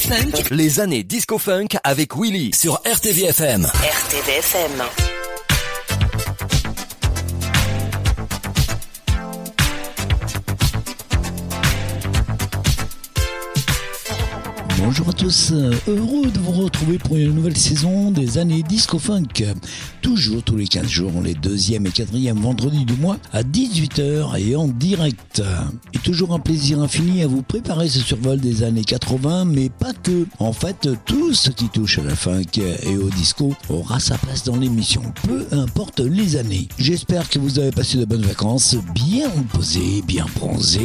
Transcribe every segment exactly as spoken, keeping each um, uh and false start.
Funk. Les années disco funk avec Willy sur R T V F M. R T V F M. Bonjour à tous, heureux de vous retrouver pour une nouvelle saison des années Disco Funk. Toujours tous les quinze jours, les deuxième et quatrième vendredis du mois à dix-huit heures et en direct. Et toujours un plaisir infini à vous préparer ce survol des années quatre-vingts, mais pas que. En fait, tout ce qui touche à la funk et au disco aura sa place dans l'émission, peu importe les années. J'espère que vous avez passé de bonnes vacances, bien reposées, bien bronzées,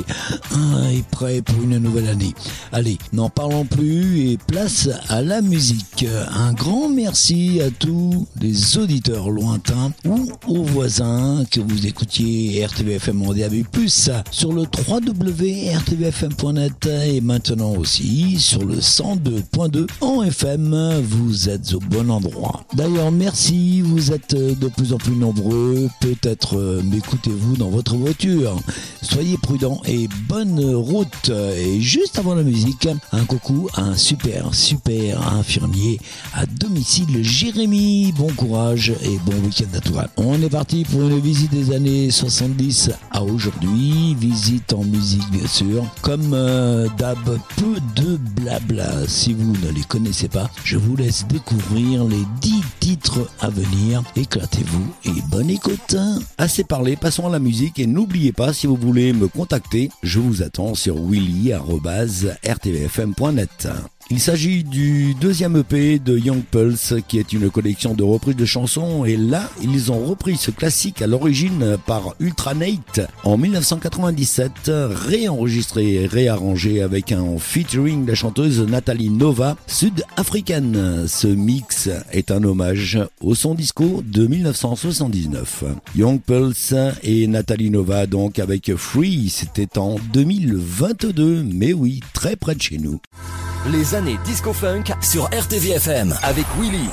et prêts pour une nouvelle année. Allez, n'en parlons plus et place à la musique. Un grand merci à tous les auditeurs lointains ou aux voisins que vous écoutiez R T V F M en D A B plus, sur le w w w point r t v f m point net et maintenant aussi sur le cent deux point deux en F M. Vous êtes au bon endroit. D'ailleurs, merci, vous êtes de plus en plus nombreux. Peut-être m'écoutez-vous dans votre voiture. Soyez prudents et bonne route. Et juste avant la musique, un coucou à un super, super infirmier à domicile, Jérémy. Bon courage et bon week-end à toi. On est parti pour une visite des années soixante-dix à aujourd'hui. Visite en musique, bien sûr. Comme euh, d'hab, peu de blabla. Si vous ne les connaissez pas, je vous laisse découvrir les dix titres à venir. Éclatez-vous et bonne écoute. Assez parlé, passons à la musique et n'oubliez pas, si vous voulez me contacter, je vous attends sur willy arobase r t v f m point net. Il s'agit du deuxième E P de Young Pulse, qui est une collection de reprises de chansons, et là, ils ont repris ce classique à l'origine par Ultranate en dix-neuf cent quatre-vingt-dix-sept, réenregistré et réarrangé avec un featuring de la chanteuse Nathalie Nova, sud-africaine. Ce mix est un hommage au son disco de dix-neuf cent soixante-dix-neuf. Young Pulse et Nathalie Nova donc avec Free, c'était en deux mille vingt-deux, mais oui, très près de chez nous. Les années disco funk sur R T V F M avec Willy.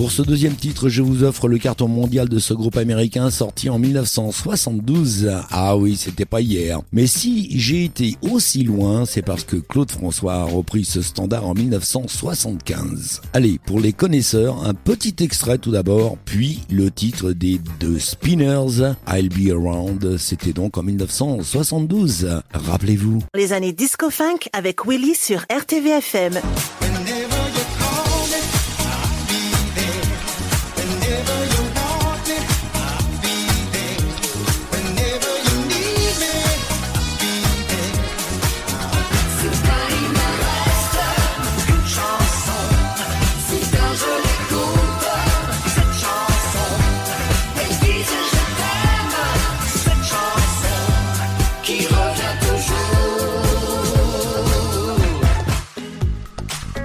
Pour ce deuxième titre, je vous offre le carton mondial de ce groupe américain sorti en mille neuf cent soixante-douze. Ah oui, c'était pas hier. Mais si j'ai été aussi loin, c'est parce que Claude François a repris ce standard en mille neuf cent soixante-quinze. Allez, pour les connaisseurs, un petit extrait tout d'abord, puis le titre des deux Spinners, I'll Be Around. C'était donc en mille neuf cent soixante-douze. Rappelez-vous. Les années disco-funk avec Willy sur R T V F M. Qui revient toujours.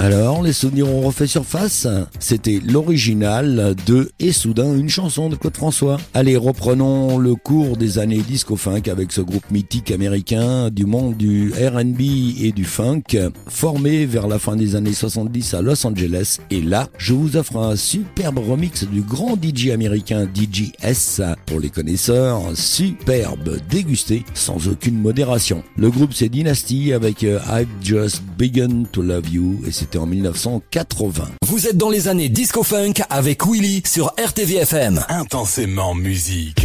Alors, les souvenirs ont refait surface? C'était l'original de Et soudain, une chanson de Claude François. Allez, reprenons le cours des années disco-funk avec ce groupe mythique américain du monde du R and B et du funk, formé vers la fin des années soixante-dix à Los Angeles. Et là, je vous offre un superbe remix du grand D J américain D J S. Pour les connaisseurs, superbe, dégusté, sans aucune modération. Le groupe c'est Dynasty avec euh, I've Just Begun to Love You et c'était en mille neuf cent quatre-vingts. Vous êtes dans les années disco-funk avec Willy sur R T V F M. Intensément musique.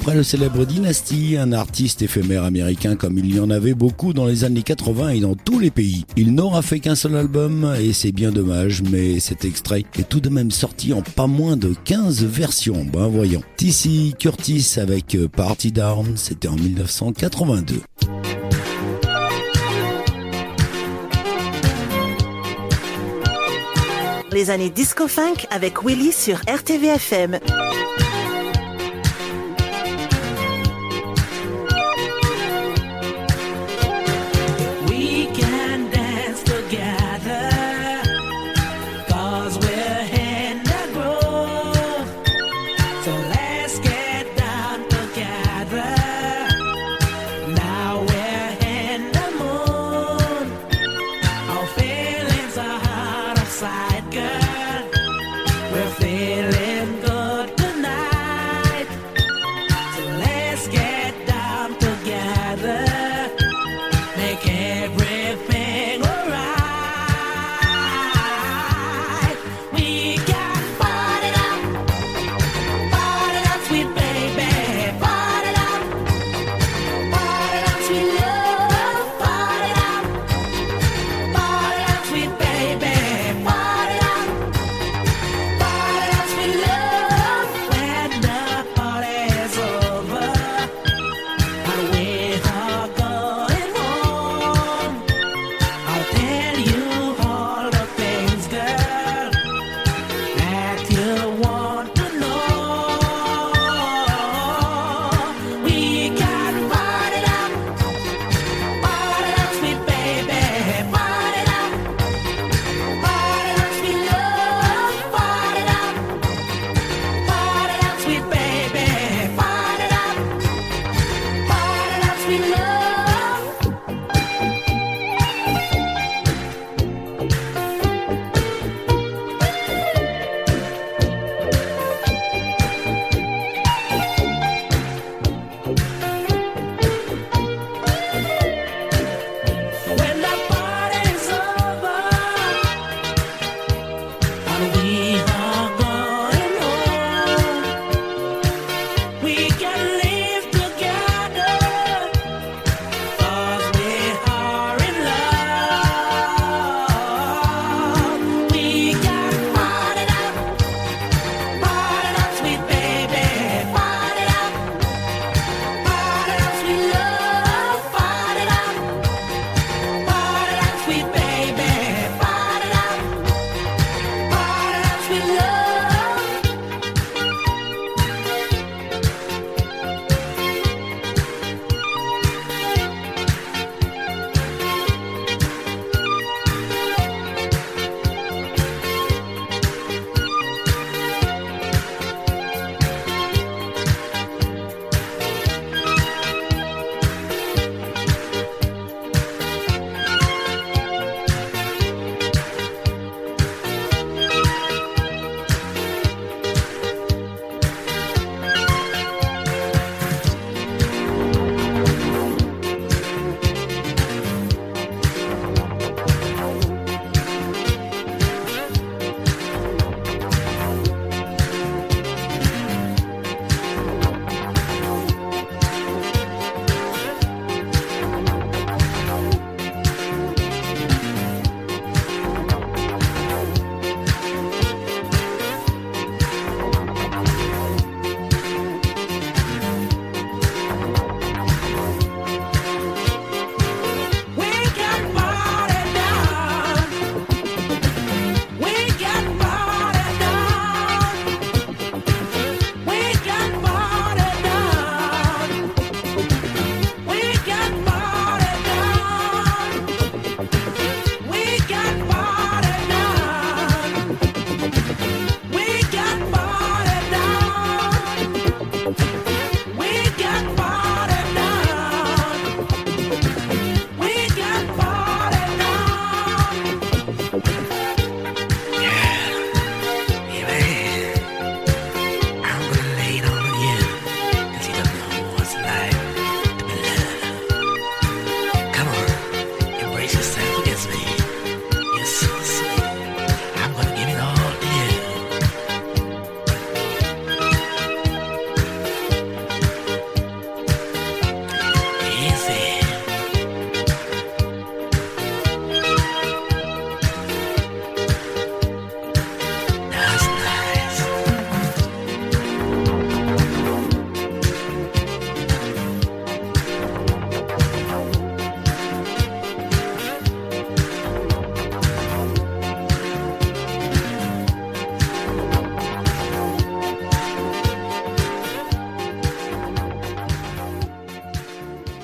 Après le célèbre Dynasty, un artiste éphémère américain comme il y en avait beaucoup dans les années quatre-vingts et dans tous les pays. Il n'aura fait qu'un seul album et c'est bien dommage, mais cet extrait est tout de même sorti en pas moins de quinze versions. Ben voyons. T C Curtis avec Party Down, c'était en mille neuf cent quatre-vingt-deux. Les années disco-funk avec Willy sur R T V F M. We're feeling good tonight.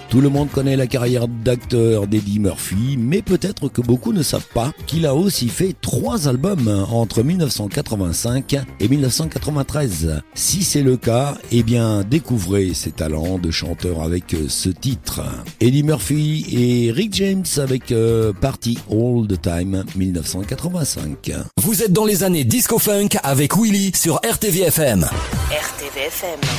Tout le monde connaît la carrière d'acteur d'Eddie Murphy, mais peut-être que beaucoup ne savent pas qu'il a aussi fait trois albums entre mille neuf cent quatre-vingt-cinq et mille neuf cent quatre-vingt-treize. Si c'est le cas, eh bien découvrez ses talents de chanteur avec ce titre. Eddie Murphy et Rick James avec euh, Party All the Time mille neuf cent quatre-vingt-cinq. Vous êtes dans les années disco-funk avec Willy sur R T V F M. R T V F M.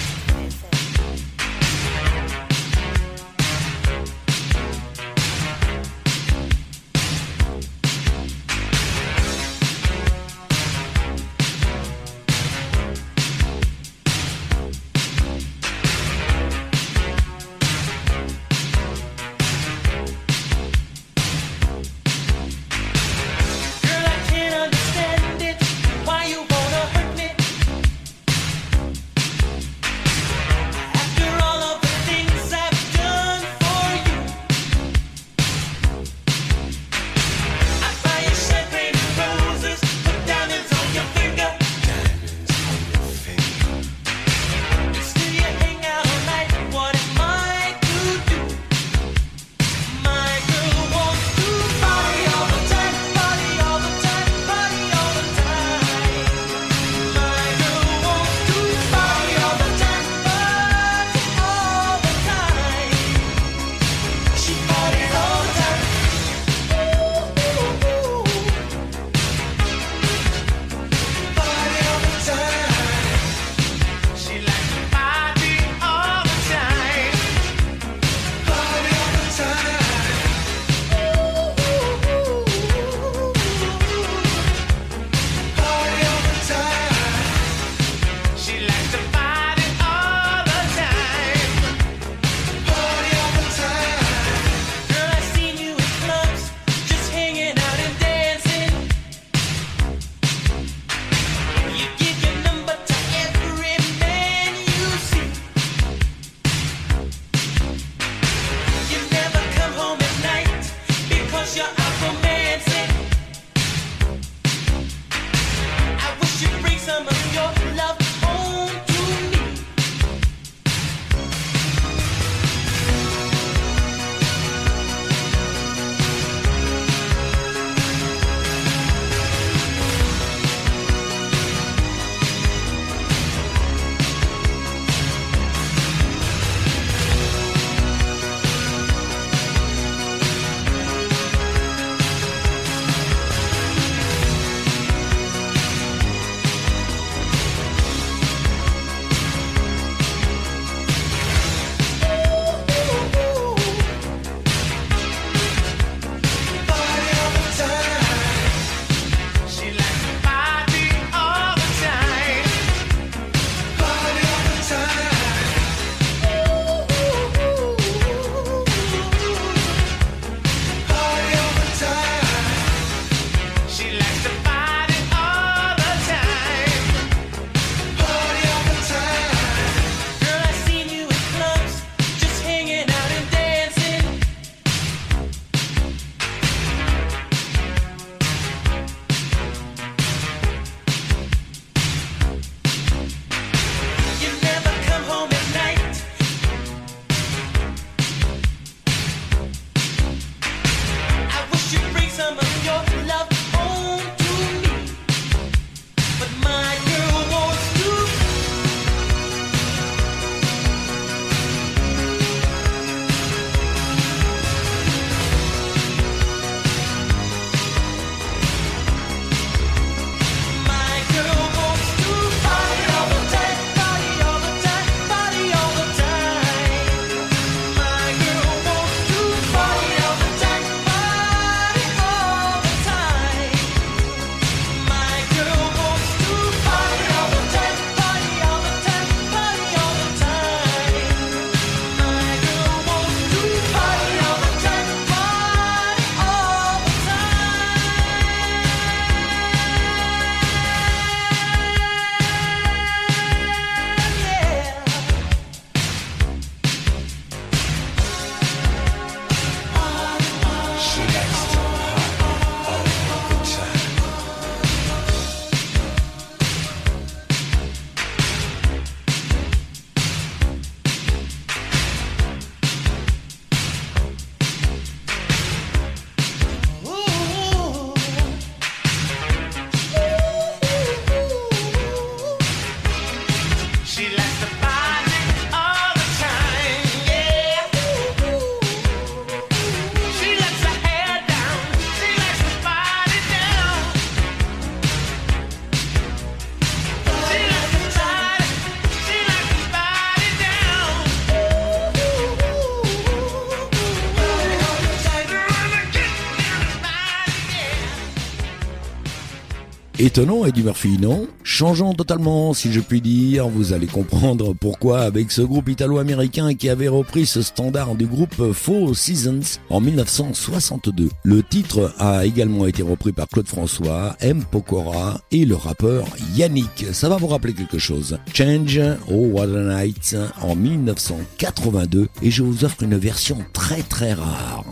Étonnant Eddie Murphy, non? Changeant totalement, si je puis dire. Vous allez comprendre pourquoi avec ce groupe italo-américain qui avait repris ce standard du groupe Four Seasons en mille neuf cent soixante-deux. Le titre a également été repris par Claude François, M. Pokora et le rappeur Yannick. Ça va vous rappeler quelque chose. Change, Oh What a Night en mille neuf cent quatre-vingt-deux et je vous offre une version très très rare.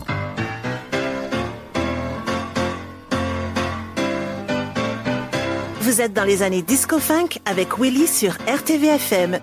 Vous êtes dans les années disco-funk avec Willy sur R T V F M.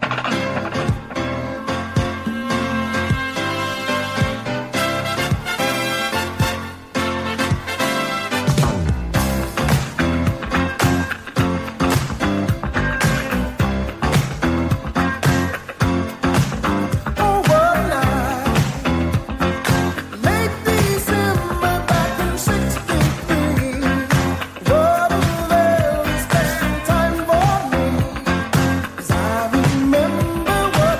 Remember what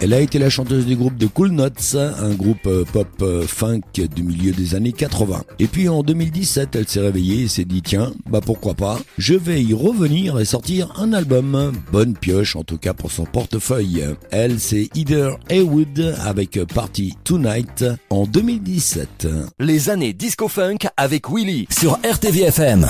Elle a été la chanteuse du groupe The Cool Notes, un groupe pop funk du milieu des années quatre-vingts. Et puis en deux mille dix-sept, elle s'est réveillée et s'est dit tiens, bah pourquoi pas, je vais y revenir et sortir un album. Bonne pioche en tout cas pour son portefeuille. Elle, c'est Heather Haywood avec Party Tonight en deux mille dix-sept. Les années disco funk avec Willy sur R T V F M.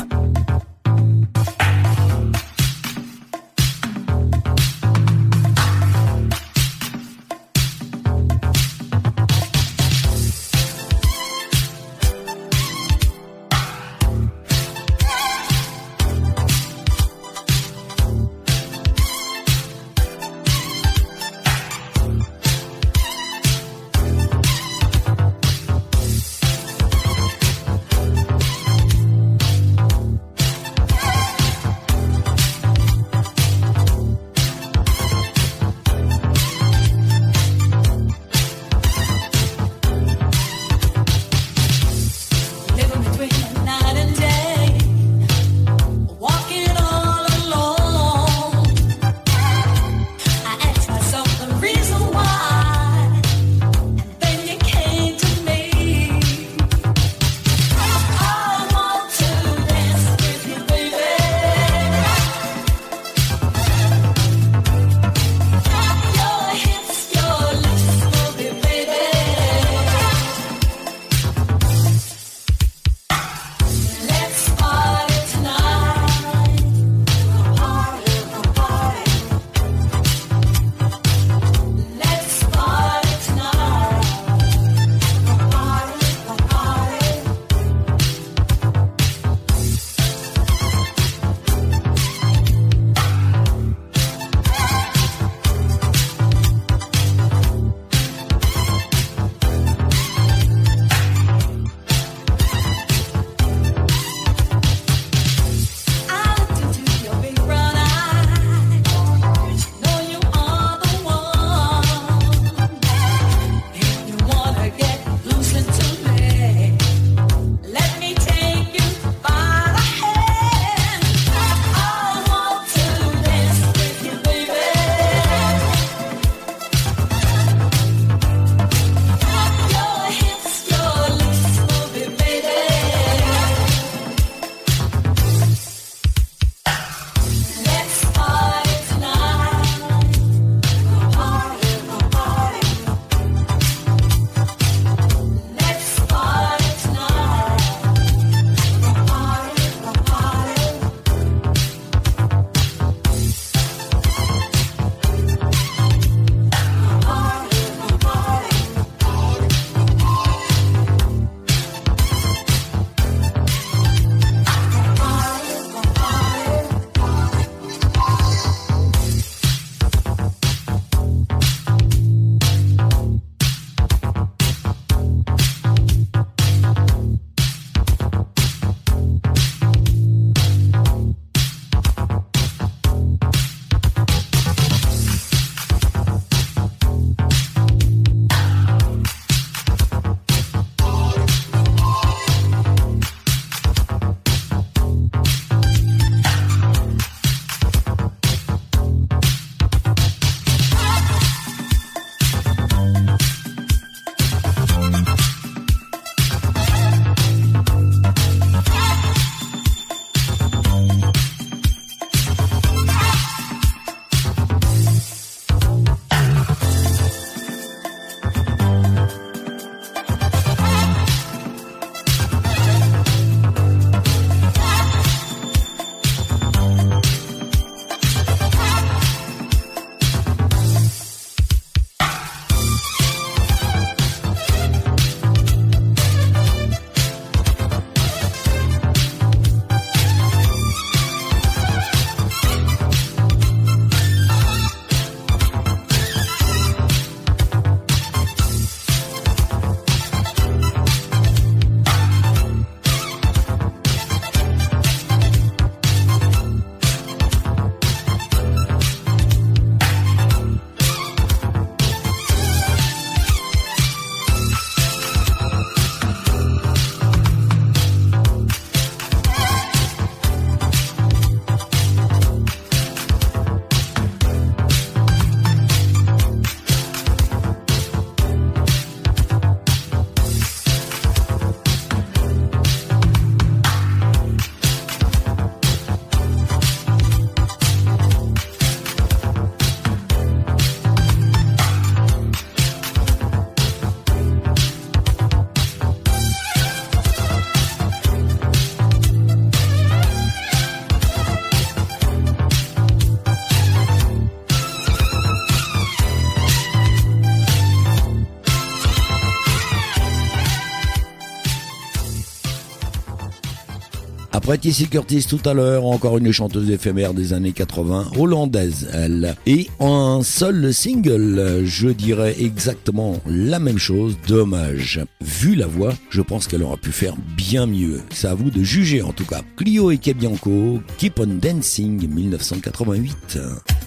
Après Tissy Curtis tout à l'heure, encore une chanteuse éphémère des années quatre-vingts, hollandaise elle. Et un seul single, je dirais exactement la même chose, dommage. Vu la voix, je pense qu'elle aurait pu faire bien mieux. C'est à vous de juger en tout cas. Clio et Kebianco, Keep on Dancing, dix-neuf cent quatre-vingt-huit.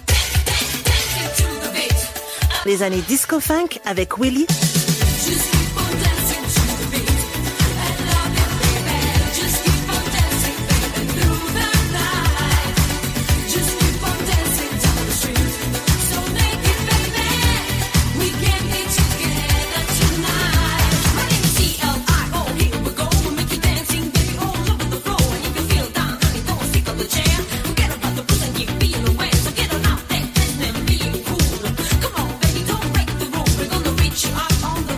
Les années disco-funk avec Willy. On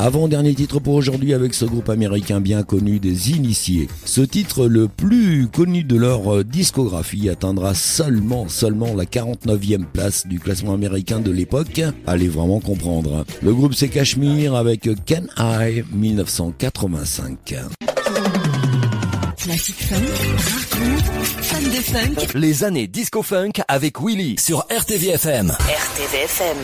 Avant-dernier titre pour aujourd'hui avec ce groupe américain bien connu des initiés. Ce titre, le plus connu de leur discographie, atteindra seulement, seulement la quarante-neuvième place du classement américain de l'époque. Allez vraiment comprendre. Le groupe c'est Cashmere avec Can I dix-neuf cent quatre-vingt-cinq. Classique funk, rare fan de funk. Les années disco funk avec Willy sur R T V F M. R T V F M.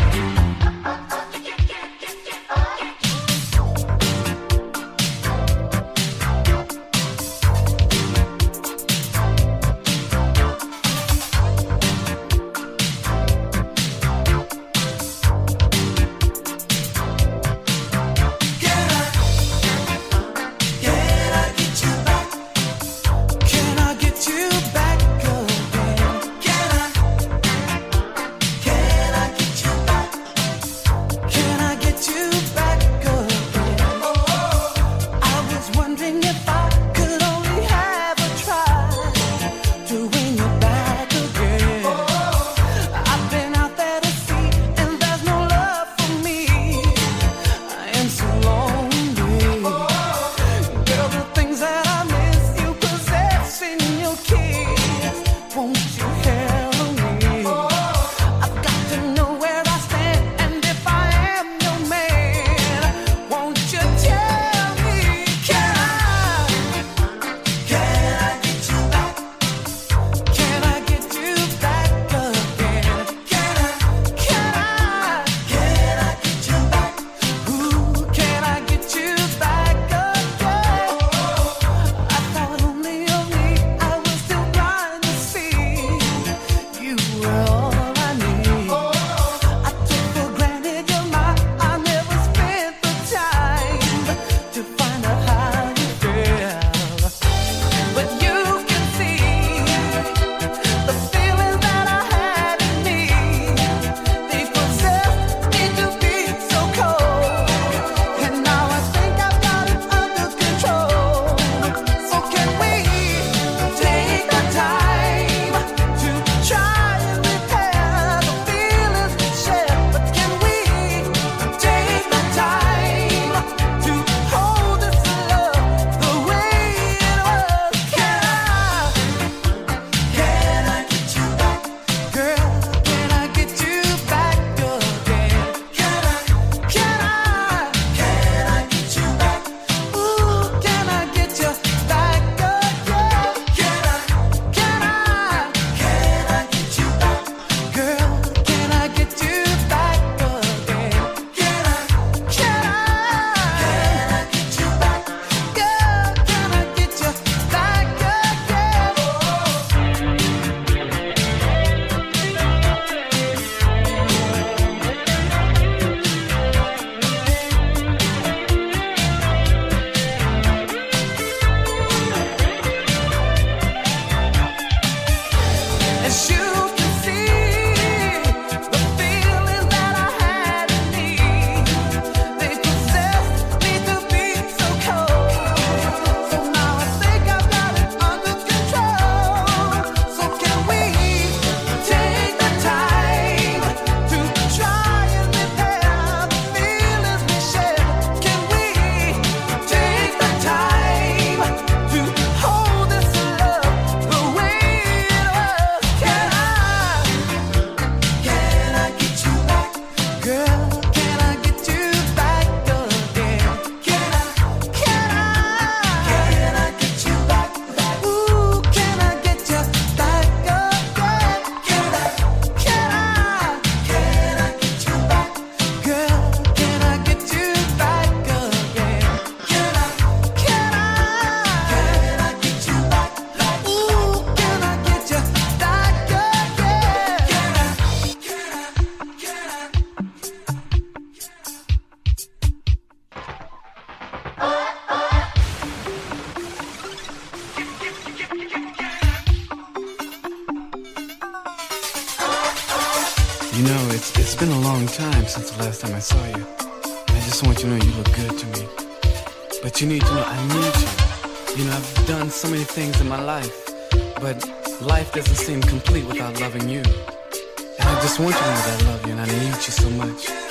You know, it's it's been a long time since the last time I saw you. I just want you to know you look good to me. But you need to know I need you. You know, I've done so many things in my life, but life doesn't seem complete without loving you. And I just want you to know that I love you and I need you so much.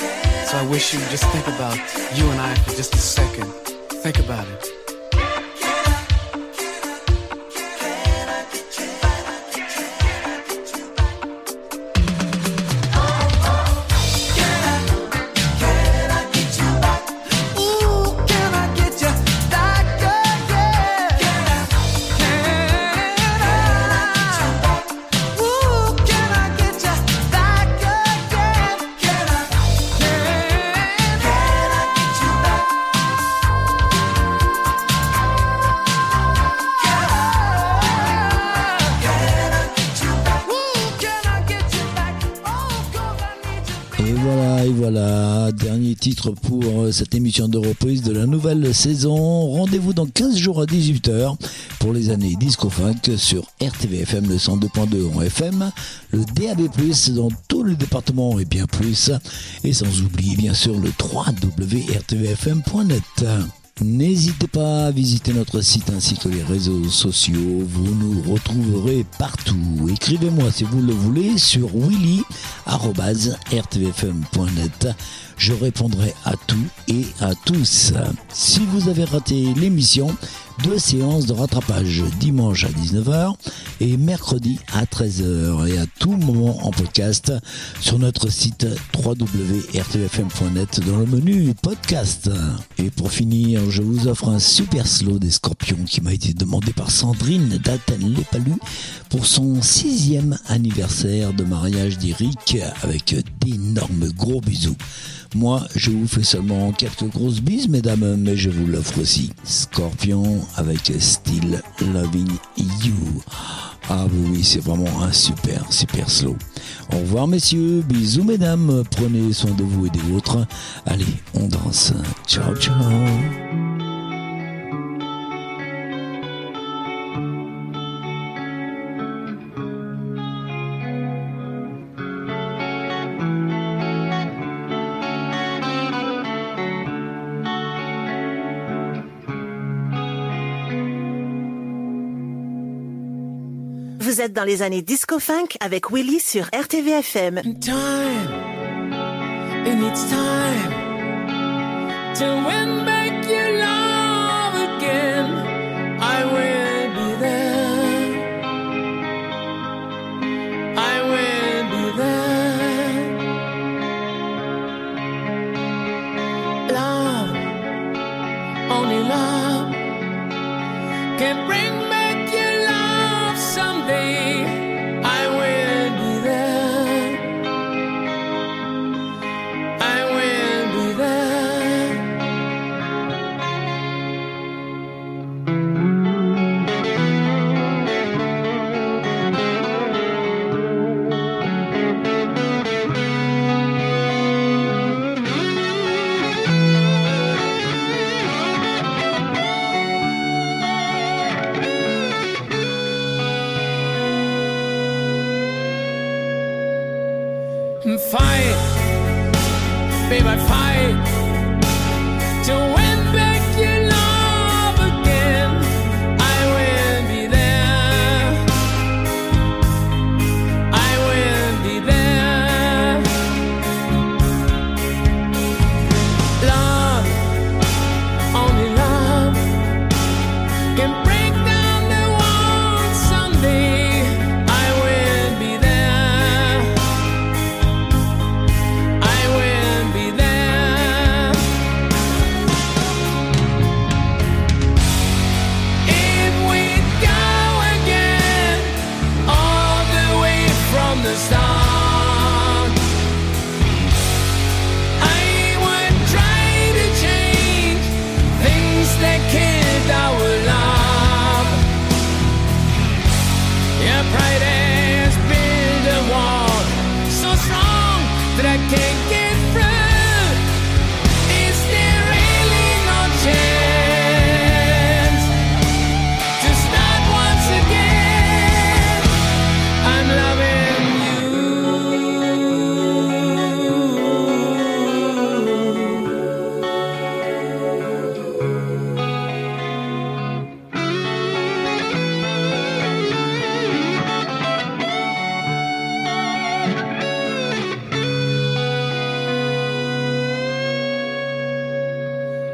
So I wish you would just think about you and I for just a second. Think about it. Titre pour cette émission de reprise de la nouvelle saison. Rendez-vous dans quinze jours à dix-huit heures pour les années Disco Funk sur R T V F M, le cent deux point deux en F M, le D A B plus, dans tout le département et bien plus, et sans oublier bien sûr le w w w point r t v f m point net. N'hésitez pas à visiter notre site ainsi que les réseaux sociaux, vous nous retrouverez partout. Écrivez-moi si vous le voulez sur willy arobase r t v f m point net. Je répondrai à tout et à tous. Si vous avez raté l'émission, deux séances de rattrapage dimanche à dix-neuf heures et mercredi à treize heures et à tout moment en podcast sur notre site w w w point r t v f m point net dans le menu podcast. Et pour finir, je vous offre un super slow des Scorpions qui m'a été demandé par Sandrine d'Alten-les-Palus pour son sixième anniversaire de mariage d'Eric avec d'énormes gros bisous. Moi, je vous fais seulement quelques grosses bises, mesdames, mais je vous l'offre aussi. Scorpion avec Still Loving You. Ah oui, c'est vraiment un super, super slow. Au revoir, messieurs. Bisous, mesdames. Prenez soin de vous et des vôtres. Allez, on danse. Ciao, ciao. Vous êtes dans les années Disco Funk avec Willy sur R T V F M. Time, and it's time to win back your love again. I will be there. I will be there. Love, only love can bring back your love someday. I will be there. I will be there. Fight, baby, fight to win back your love again. I will be there. I will be there. Love, only love can break down the walls someday. I will be there. I will be there.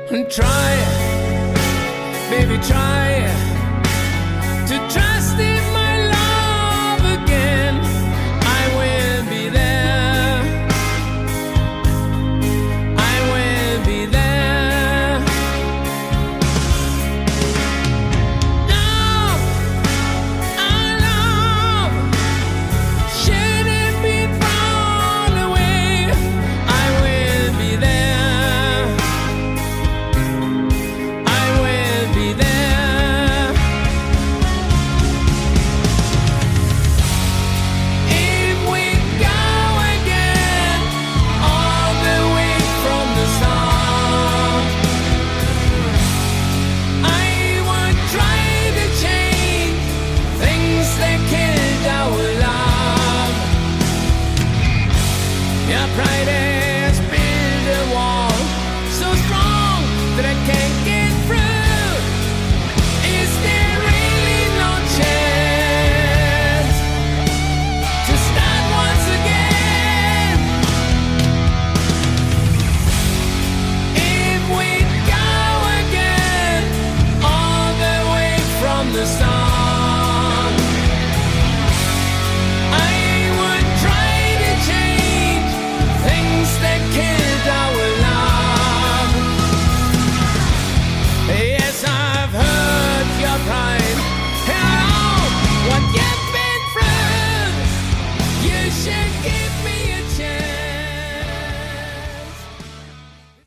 And try, baby, try to trust it.